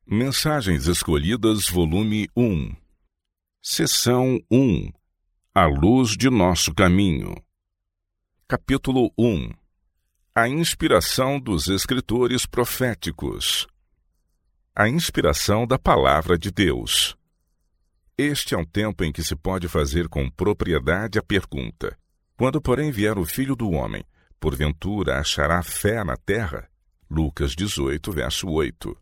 Mensagens Escolhidas, volume 1. Seção 1. A luz de nosso caminho. Capítulo 1. A inspiração dos escritores proféticos. A inspiração da palavra de Deus. Este é um tempo em que se pode fazer com propriedade a pergunta: quando, porém, vier o Filho do Homem, porventura achará fé na terra? Lucas 18, verso 8.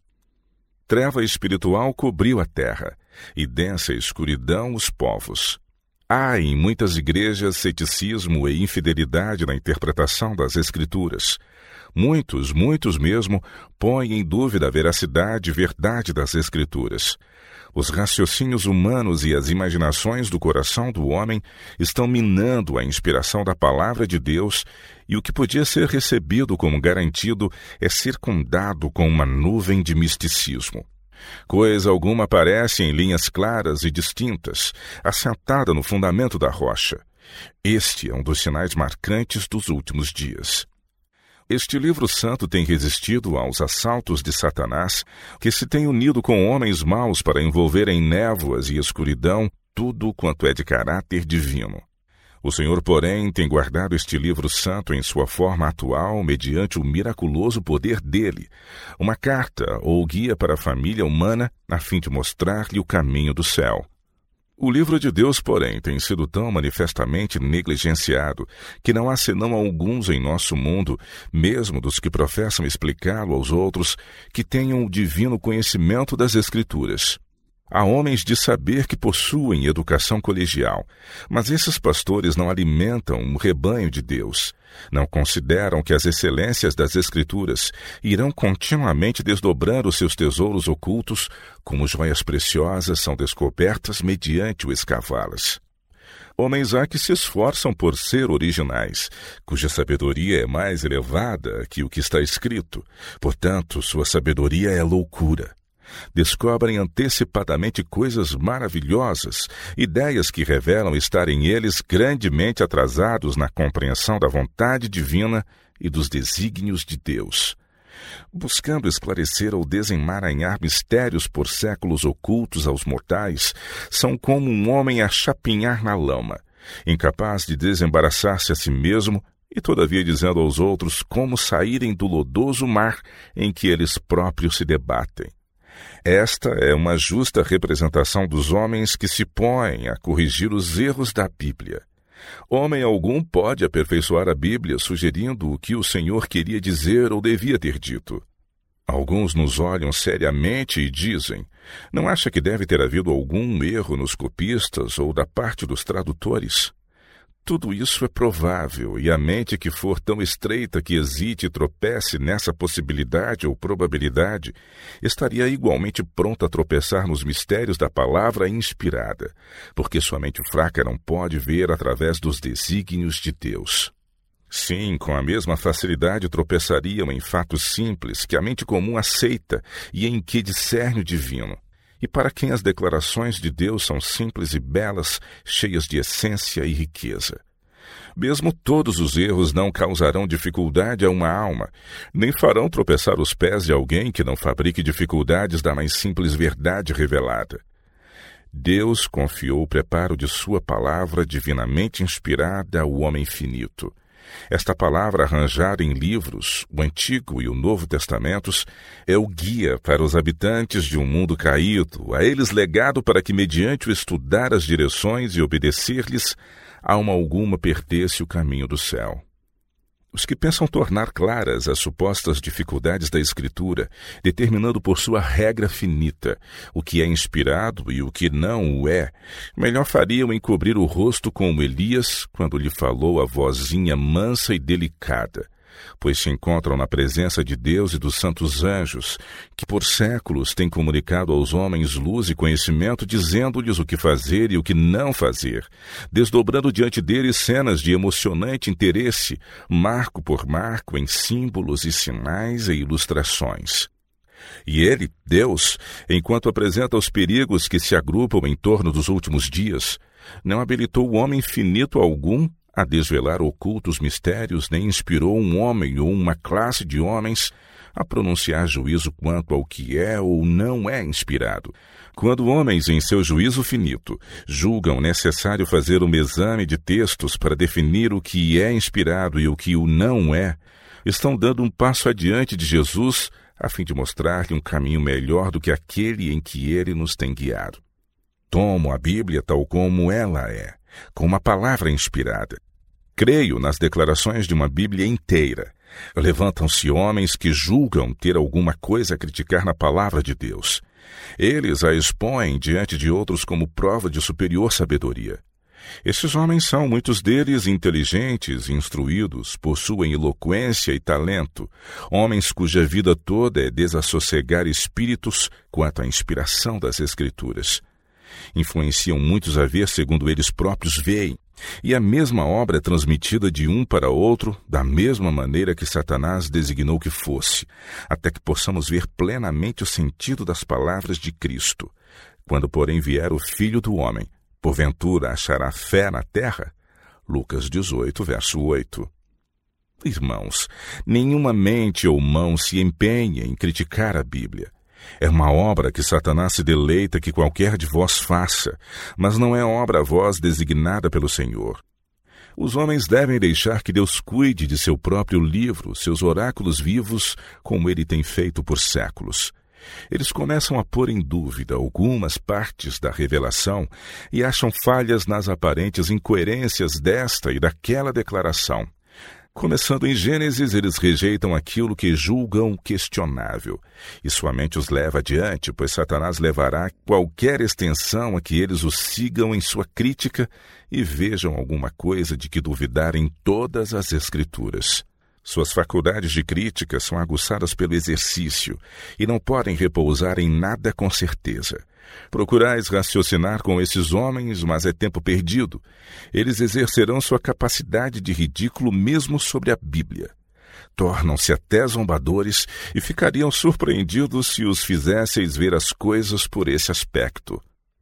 Treva espiritual cobriu a terra, e densa escuridão os povos. Há em muitas igrejas ceticismo e infidelidade na interpretação das Escrituras. Muitos mesmo, põem em dúvida a veracidade e verdade das Escrituras. Os raciocínios humanos e as imaginações do coração do homem estão minando a inspiração da palavra de Deus, e o que podia ser recebido como garantido é circundado com uma nuvem de misticismo. Coisa alguma aparece em linhas claras e distintas, assentada no fundamento da rocha. Este é um dos sinais marcantes dos últimos dias. Este livro santo tem resistido aos assaltos de Satanás, que se tem unido com homens maus para envolver em névoas e escuridão tudo quanto é de caráter divino. O Senhor, porém, tem guardado este livro santo em sua forma atual mediante o miraculoso poder dele, uma carta ou guia para a família humana a fim de mostrar-lhe o caminho do céu. O livro de Deus, porém, tem sido tão manifestamente negligenciado que não há senão alguns em nosso mundo, mesmo dos que professam explicá-lo aos outros, que tenham o divino conhecimento das Escrituras. Há homens de saber que possuem educação colegial, mas esses pastores não alimentam um rebanho de Deus. Não consideram que as excelências das Escrituras irão continuamente desdobrando seus tesouros ocultos, como joias preciosas são descobertas mediante o escavá-las. Homens há que se esforçam por ser originais, cuja sabedoria é mais elevada que o que está escrito, portanto, sua sabedoria é loucura. Descobrem antecipadamente coisas maravilhosas, ideias que revelam estarem eles grandemente atrasados na compreensão da vontade divina e dos desígnios de Deus. Buscando esclarecer ou desemaranhar mistérios por séculos ocultos aos mortais, são como um homem a chapinhar na lama, incapaz de desembaraçar-se a si mesmo e todavia dizendo aos outros como saírem do lodoso mar em que eles próprios se debatem. Esta é uma justa representação dos homens que se põem a corrigir os erros da Bíblia. Homem algum pode aperfeiçoar a Bíblia sugerindo o que o Senhor queria dizer ou devia ter dito. Alguns nos olham seriamente e dizem: não acha que deve ter havido algum erro nos copistas ou da parte dos tradutores? Tudo isso é provável, e a mente que for tão estreita que hesite e tropece nessa possibilidade ou probabilidade, estaria igualmente pronta a tropeçar nos mistérios da palavra inspirada, porque sua mente fraca não pode ver através dos desígnios de Deus. Sim, com a mesma facilidade tropeçariam em fatos simples que a mente comum aceita e em que discerne o divino. E para quem as declarações de Deus são simples e belas, cheias de essência e riqueza. Mesmo todos os erros não causarão dificuldade a uma alma, nem farão tropeçar os pés de alguém que não fabrique dificuldades da mais simples verdade revelada. Deus confiou o preparo de sua palavra divinamente inspirada ao homem finito. Esta palavra arranjada em livros, o Antigo e o Novo Testamentos, é o guia para os habitantes de um mundo caído, a eles legado para que, mediante o estudar as direções e obedecer-lhes, alma alguma perdesse o caminho do céu. Os que pensam tornar claras as supostas dificuldades da Escritura, determinando por sua regra finita o que é inspirado e o que não o é, melhor fariam em cobrir o rosto como Elias, quando lhe falou a vozinha mansa e delicada, pois se encontram na presença de Deus e dos santos anjos, que por séculos têm comunicado aos homens luz e conhecimento, dizendo-lhes o que fazer e o que não fazer, desdobrando diante deles cenas de emocionante interesse, marco por marco, em símbolos e sinais e ilustrações. E ele, Deus, enquanto apresenta os perigos que se agrupam em torno dos últimos dias, não habilitou o homem finito algum a desvelar ocultos mistérios, nem inspirou um homem ou uma classe de homens a pronunciar juízo quanto ao que é ou não é inspirado. Quando homens, em seu juízo finito, julgam necessário fazer um exame de textos para definir o que é inspirado e o que o não é, estão dando um passo adiante de Jesus a fim de mostrar-lhe um caminho melhor do que aquele em que ele nos tem guiado. Tomo a Bíblia tal como ela é, com uma palavra inspirada. Creio nas declarações de uma Bíblia inteira. Levantam-se homens que julgam ter alguma coisa a criticar na palavra de Deus. Eles a expõem diante de outros como prova de superior sabedoria. Esses homens são, muitos deles, inteligentes, instruídos, possuem eloquência e talento, homens cuja vida toda é desassossegar espíritos quanto à inspiração das Escrituras. Influenciam muitos a ver segundo eles próprios veem, e a mesma obra é transmitida de um para outro da mesma maneira que Satanás designou que fosse, até que possamos ver plenamente o sentido das palavras de Cristo. Quando, porém, vier o Filho do Homem, porventura achará fé na terra? Lucas 18, verso 8. Irmãos, nenhuma mente ou mão se empenha em criticar a Bíblia. É uma obra que Satanás se deleita que qualquer de vós faça, mas não é obra a vós designada pelo Senhor. Os homens devem deixar que Deus cuide de seu próprio livro, seus oráculos vivos, como ele tem feito por séculos. Eles começam a pôr em dúvida algumas partes da revelação e acham falhas nas aparentes incoerências desta e daquela declaração. Começando em Gênesis, eles rejeitam aquilo que julgam questionável, e sua mente os leva adiante, pois Satanás levará qualquer extensão a que eles o sigam em sua crítica e vejam alguma coisa de que duvidar em todas as Escrituras. Suas faculdades de crítica são aguçadas pelo exercício e não podem repousar em nada com certeza. Procurais raciocinar com esses homens, mas é tempo perdido. Eles exercerão sua capacidade de ridículo mesmo sobre a Bíblia. Tornam-se até zombadores e ficariam surpreendidos se os fizesseis ver as coisas por esse aspecto.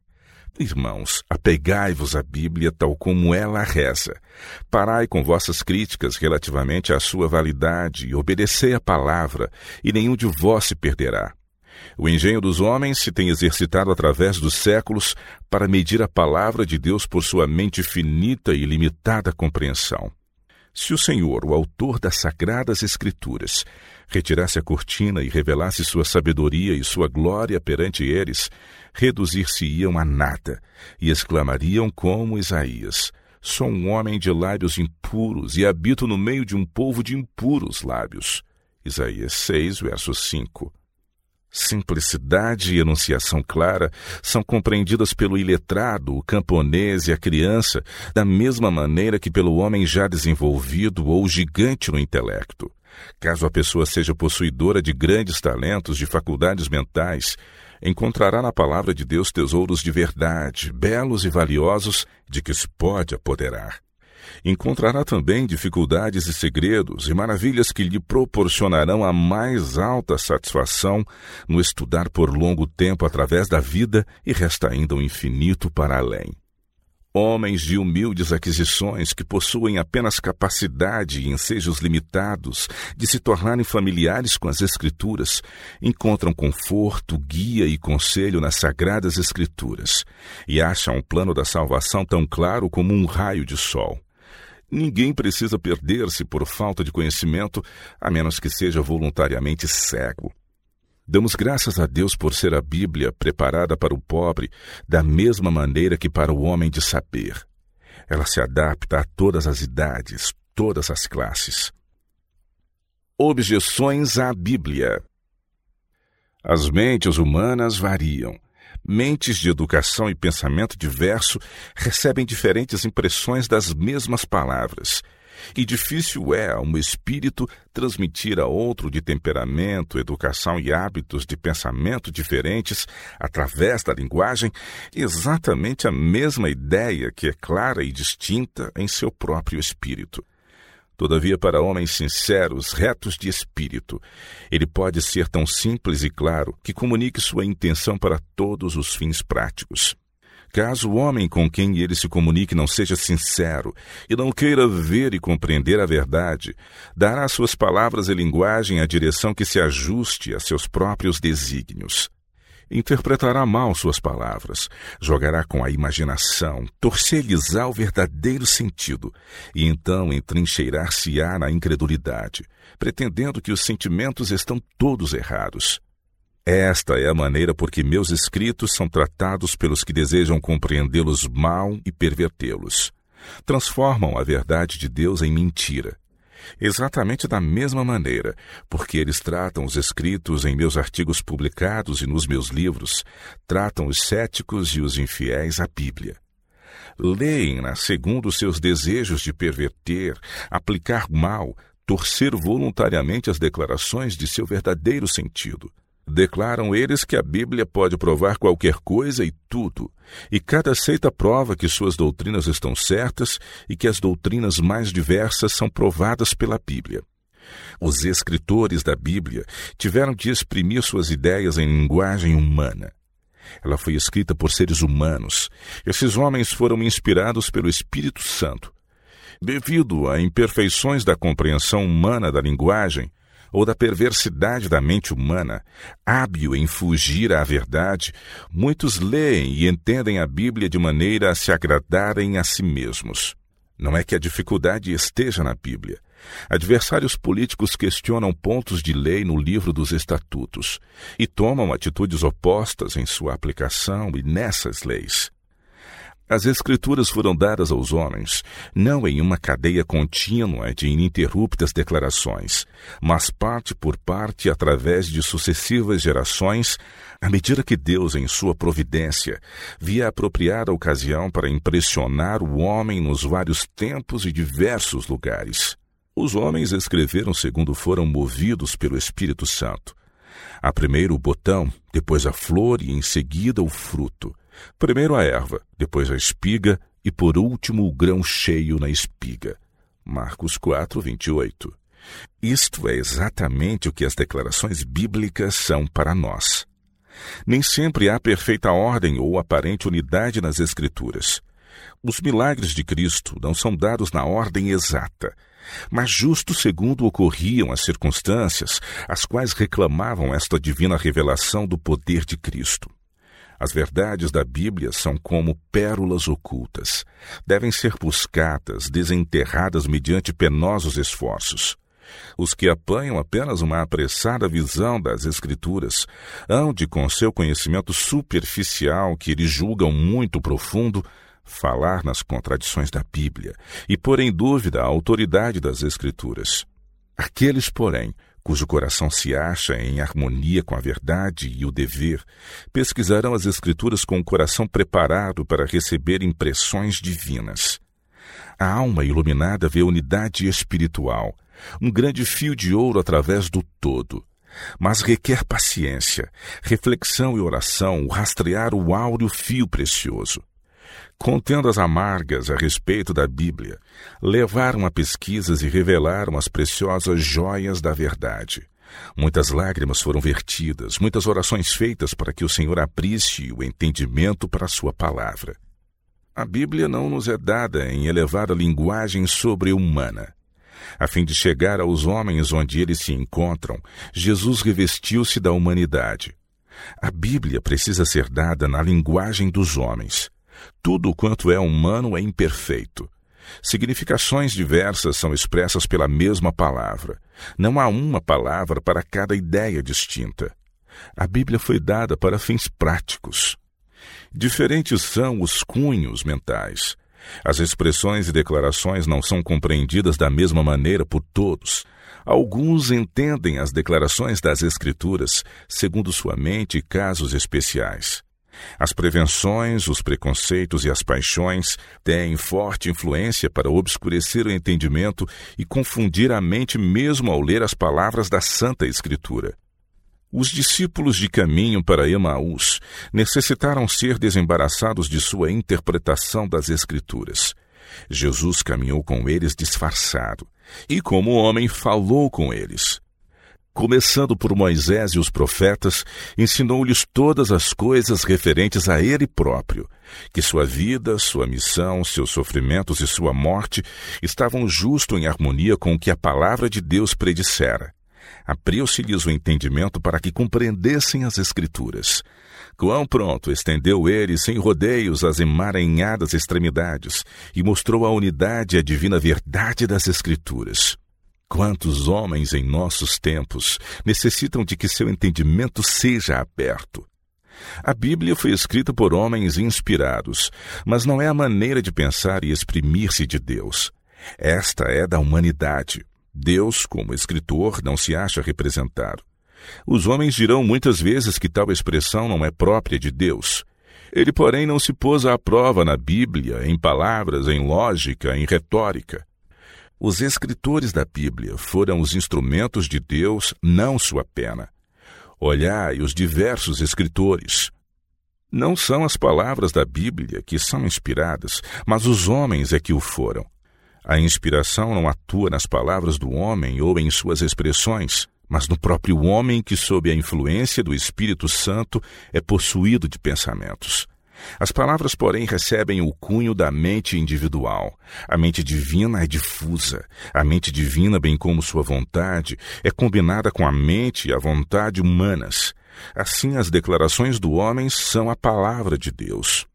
Irmãos, apegai-vos à Bíblia tal como ela reza. Parai com vossas críticas relativamente à sua validade e obedecei a palavra, e nenhum de vós se perderá. O engenho dos homens se tem exercitado através dos séculos para medir a palavra de Deus por sua mente finita e limitada compreensão. Se o Senhor, o autor das sagradas Escrituras, retirasse a cortina e revelasse sua sabedoria e sua glória perante eles, reduzir-se-iam a nada e exclamariam como Isaías: sou um homem de lábios impuros e habito no meio de um povo de impuros lábios. Isaías 6, verso 5. Simplicidade e enunciação clara são compreendidas pelo iletrado, o camponês e a criança, da mesma maneira que pelo homem já desenvolvido ou gigante no intelecto. Caso a pessoa seja possuidora de grandes talentos, de faculdades mentais, encontrará na palavra de Deus tesouros de verdade, belos e valiosos, de que se pode apoderar. Encontrará também dificuldades e segredos e maravilhas que lhe proporcionarão a mais alta satisfação no estudar por longo tempo através da vida, e resta ainda um infinito para além. Homens de humildes aquisições que possuem apenas capacidade e ensejos limitados de se tornarem familiares com as Escrituras, encontram conforto, guia e conselho nas Sagradas Escrituras e acham o plano da salvação tão claro como um raio de sol. Ninguém precisa perder-se por falta de conhecimento, a menos que seja voluntariamente cego. Damos graças a Deus por ser a Bíblia preparada para o pobre da mesma maneira que para o homem de saber. Ela se adapta a todas as idades, todas as classes. Objeções à Bíblia. As mentes humanas variam. Mentes de educação e pensamento diverso recebem diferentes impressões das mesmas palavras. E difícil é a um espírito transmitir a outro de temperamento, educação e hábitos de pensamento diferentes, através da linguagem, exatamente a mesma ideia que é clara e distinta em seu próprio espírito. Todavia, para homens sinceros, retos de espírito, ele pode ser tão simples e claro que comunique sua intenção para todos os fins práticos. Caso o homem com quem ele se comunique não seja sincero e não queira ver e compreender a verdade, dará às suas palavras e linguagem a direção que se ajuste a seus próprios desígnios. Interpretará mal suas palavras, jogará com a imaginação, torcer-lhes-á o verdadeiro sentido, e então entrincheirar-se-á na incredulidade, pretendendo que os sentimentos estão todos errados. Esta é a maneira por que meus escritos são tratados pelos que desejam compreendê-los mal e pervertê-los. Transformam a verdade de Deus em mentira. Exatamente da mesma maneira, porque eles tratam os escritos em meus artigos publicados e nos meus livros, tratam os céticos e os infiéis a Bíblia. Leem-na segundo os seus desejos de perverter, aplicar mal, torcer voluntariamente as declarações de seu verdadeiro sentido. Declaram eles que a Bíblia pode provar qualquer coisa e tudo, e cada seita prova que suas doutrinas estão certas e que as doutrinas mais diversas são provadas pela Bíblia. Os escritores da Bíblia tiveram de exprimir suas ideias em linguagem humana. Ela foi escrita por seres humanos. Esses homens foram inspirados pelo Espírito Santo. Devido a imperfeições da compreensão humana da linguagem, ou da perversidade da mente humana, hábil em fugir à verdade, muitos leem e entendem a Bíblia de maneira a se agradarem a si mesmos. Não é que a dificuldade esteja na Bíblia. Adversários políticos questionam pontos de lei no livro dos Estatutos e tomam atitudes opostas em sua aplicação e nessas leis. As Escrituras foram dadas aos homens, não em uma cadeia contínua de ininterruptas declarações, mas parte por parte através de sucessivas gerações, à medida que Deus, em sua providência, via apropriar a ocasião para impressionar o homem nos vários tempos e diversos lugares. Os homens escreveram segundo foram movidos pelo Espírito Santo. Há primeiro o botão, depois a flor e em seguida o fruto. Primeiro a erva, depois a espiga e por último o grão cheio na espiga. Marcos 4, 28. Isto é exatamente o que as declarações bíblicas são para nós. Nem sempre há perfeita ordem ou aparente unidade nas Escrituras. Os milagres de Cristo não são dados na ordem exata, mas justo segundo ocorriam as circunstâncias, as quais reclamavam esta divina revelação do poder de Cristo. As verdades da Bíblia são como pérolas ocultas. Devem ser buscadas, desenterradas mediante penosos esforços. Os que apanham apenas uma apressada visão das Escrituras hão de, com seu conhecimento superficial, que eles julgam muito profundo, falar nas contradições da Bíblia e pôr em dúvida a autoridade das Escrituras. Aqueles, porém, cujo coração se acha em harmonia com a verdade e o dever, pesquisarão as Escrituras com o coração preparado para receber impressões divinas. A alma iluminada vê unidade espiritual, um grande fio de ouro através do todo, mas requer paciência, reflexão e oração o rastrear o áureo fio precioso. Contendas amargas a respeito da Bíblia, levaram a pesquisas e revelaram as preciosas joias da verdade. Muitas lágrimas foram vertidas, muitas orações feitas para que o Senhor abrisse o entendimento para a sua palavra. A Bíblia não nos é dada em elevada linguagem sobre-humana. A fim de chegar aos homens onde eles se encontram, Jesus revestiu-se da humanidade. A Bíblia precisa ser dada na linguagem dos homens. Tudo quanto é humano é imperfeito. Significações diversas são expressas pela mesma palavra. Não há uma palavra para cada ideia distinta. A Bíblia foi dada para fins práticos. Diferentes são os cunhos mentais. As expressões e declarações não são compreendidas da mesma maneira por todos. Alguns entendem as declarações das Escrituras segundo sua mente e casos especiais. As prevenções, os preconceitos e as paixões têm forte influência para obscurecer o entendimento e confundir a mente mesmo ao ler as palavras da Santa Escritura. Os discípulos de caminho para Emaús necessitaram ser desembaraçados de sua interpretação das Escrituras. Jesus caminhou com eles disfarçado e, como homem, falou com eles. Começando por Moisés e os profetas, ensinou-lhes todas as coisas referentes a ele próprio, que sua vida, sua missão, seus sofrimentos e sua morte estavam justo em harmonia com o que a palavra de Deus predissera. Abriu-se-lhes o entendimento para que compreendessem as Escrituras. Quão pronto estendeu ele, sem rodeios, as emaranhadas extremidades, e mostrou a unidade e a divina verdade das Escrituras. Quantos homens em nossos tempos necessitam de que seu entendimento seja aberto? A Bíblia foi escrita por homens inspirados, mas não é a maneira de pensar e exprimir-se de Deus. Esta é da humanidade. Deus, como escritor, não se acha representado. Os homens dirão muitas vezes que tal expressão não é própria de Deus. Ele, porém, não se pôs à prova na Bíblia, em palavras, em lógica, em retórica. Os escritores da Bíblia foram os instrumentos de Deus, não sua pena. Olhai os diversos escritores. Não são as palavras da Bíblia que são inspiradas, mas os homens é que o foram. A inspiração não atua nas palavras do homem ou em suas expressões, mas no próprio homem que, sob a influência do Espírito Santo, é possuído de pensamentos. As palavras, porém, recebem o cunho da mente individual. A mente divina é difusa. A mente divina, bem como sua vontade, é combinada com a mente e a vontade humanas. Assim, as declarações do homem são a palavra de Deus.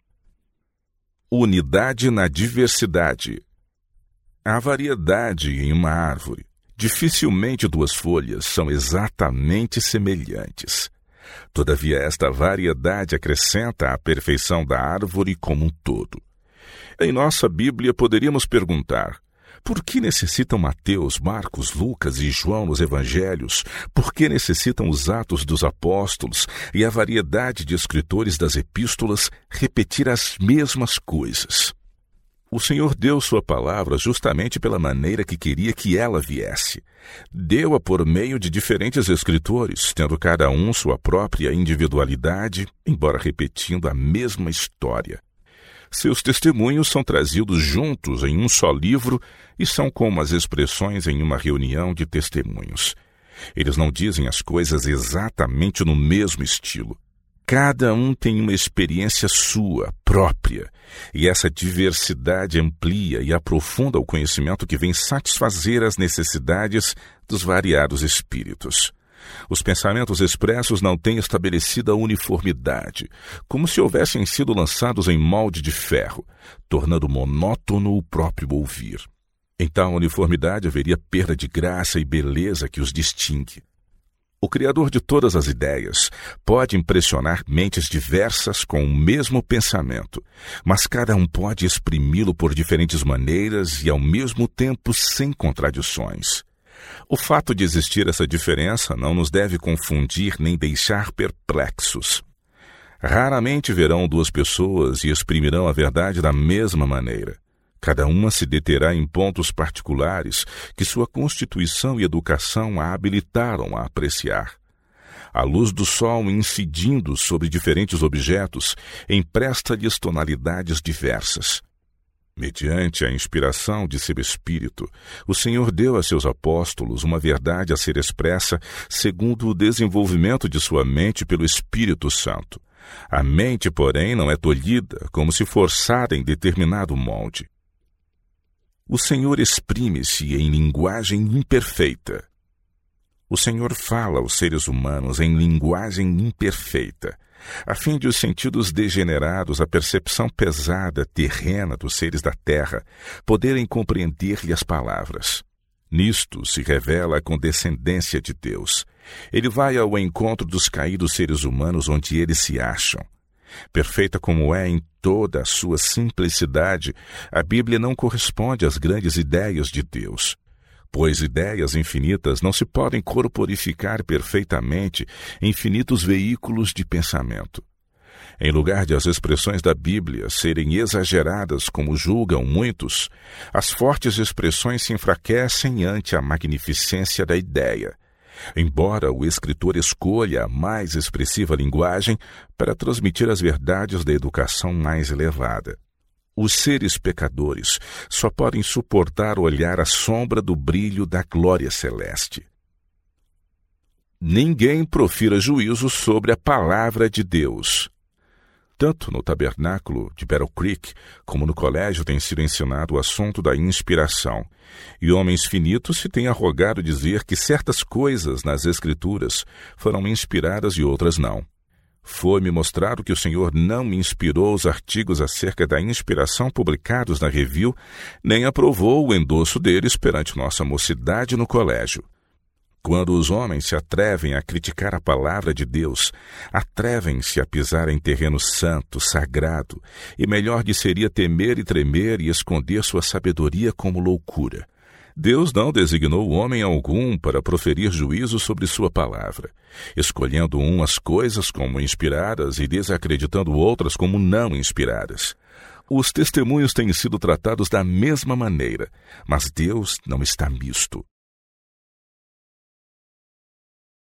Unidade na diversidade. Há variedade em uma árvore. Dificilmente duas folhas são exatamente semelhantes. Todavia, esta variedade acrescenta à perfeição da árvore como um todo. Em nossa Bíblia, poderíamos perguntar: por que necessitam Mateus, Marcos, Lucas e João nos Evangelhos? Por que necessitam os Atos dos Apóstolos e a variedade de escritores das epístolas repetir as mesmas coisas? O Senhor deu sua palavra justamente pela maneira que queria que ela viesse. Deu-a por meio de diferentes escritores, tendo cada um sua própria individualidade, embora repetindo a mesma história. Seus testemunhos são trazidos juntos em um só livro e são como as expressões em uma reunião de testemunhos. Eles não dizem as coisas exatamente no mesmo estilo. Cada um tem uma experiência sua, própria, e essa diversidade amplia e aprofunda o conhecimento que vem satisfazer as necessidades dos variados espíritos. Os pensamentos expressos não têm estabelecida uniformidade, como se houvessem sido lançados em molde de ferro, tornando monótono o próprio ouvir. Em tal uniformidade haveria perda de graça e beleza que os distingue. O Criador de todas as ideias pode impressionar mentes diversas com o mesmo pensamento, mas cada um pode exprimi-lo por diferentes maneiras e ao mesmo tempo sem contradições. O fato de existir essa diferença não nos deve confundir nem deixar perplexos. Raramente verão duas pessoas e exprimirão a verdade da mesma maneira. Cada uma se deterá em pontos particulares que sua constituição e educação a habilitaram a apreciar. A luz do sol incidindo sobre diferentes objetos empresta-lhes tonalidades diversas. Mediante a inspiração de seu Espírito, o Senhor deu a seus apóstolos uma verdade a ser expressa segundo o desenvolvimento de sua mente pelo Espírito Santo. A mente, porém, não é tolhida, como se forçada em determinado molde. O Senhor exprime-se em linguagem imperfeita. O Senhor fala aos seres humanos em linguagem imperfeita, a fim de os sentidos degenerados, a percepção pesada, terrena dos seres da terra, poderem compreender-lhe as palavras. Nisto se revela a condescendência de Deus. Ele vai ao encontro dos caídos seres humanos onde eles se acham. Perfeita como é em toda a sua simplicidade, a Bíblia não corresponde às grandes ideias de Deus, pois ideias infinitas não se podem corporificar perfeitamente em infinitos veículos de pensamento. Em lugar de as expressões da Bíblia serem exageradas como julgam muitos, as fortes expressões se enfraquecem ante a magnificência da ideia, embora o escritor escolha a mais expressiva linguagem para transmitir as verdades da educação mais elevada. Os seres pecadores só podem suportar olhar a sombra do brilho da glória celeste. ninguém profira juízo sobre a palavra de Deus. Tanto no tabernáculo de Battle Creek como no colégio tem sido ensinado o assunto da inspiração, e homens finitos se têm arrogado dizer que certas coisas nas Escrituras foram inspiradas e outras não. Foi-me mostrado que o Senhor não me inspirou os artigos acerca da inspiração publicados na Review, nem aprovou o endosso deles perante nossa mocidade no colégio. Quando os homens se atrevem a criticar a palavra de Deus, atrevem-se a pisar em terreno santo, sagrado, e melhor lhe seria temer e tremer e esconder sua sabedoria como loucura. Deus não designou homem algum para proferir juízo sobre sua palavra, escolhendo umas coisas como inspiradas e desacreditando outras como não inspiradas. Os testemunhos têm sido tratados da mesma maneira, mas Deus não está misto.